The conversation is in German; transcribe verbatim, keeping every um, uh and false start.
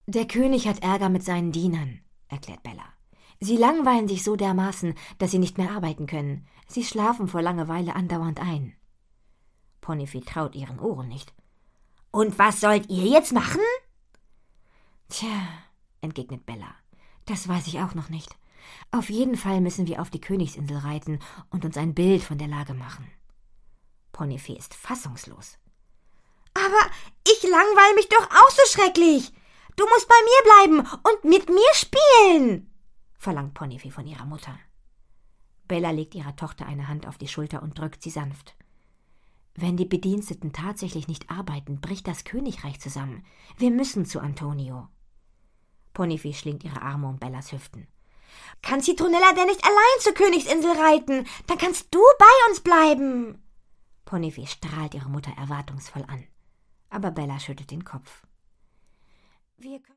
»Der König hat Ärger mit seinen Dienern«, erklärt Bella. »Sie langweilen sich so dermaßen, dass sie nicht mehr arbeiten können. Sie schlafen vor Langeweile andauernd ein.« Ponifee traut ihren Ohren nicht. »Und was sollt ihr jetzt machen?« »Tja«, entgegnet Bella, »das weiß ich auch noch nicht. Auf jeden Fall müssen wir auf die Königsinsel reiten und uns ein Bild von der Lage machen.« Ponifee ist fassungslos. »Aber ich langweile mich doch auch so schrecklich. Du musst bei mir bleiben und mit mir spielen«, verlangt Ponifee von ihrer Mutter. Bella legt ihrer Tochter eine Hand auf die Schulter und drückt sie sanft. »Wenn die Bediensteten tatsächlich nicht arbeiten, bricht das Königreich zusammen. Wir müssen zu Antonio.« Ponifee schlingt ihre Arme um Bellas Hüften. »Kann Citronella denn nicht allein zur Königsinsel reiten? Dann kannst du bei uns bleiben.« Ponifee strahlt ihre Mutter erwartungsvoll an. Aber Bella schüttelt den Kopf. »Wir können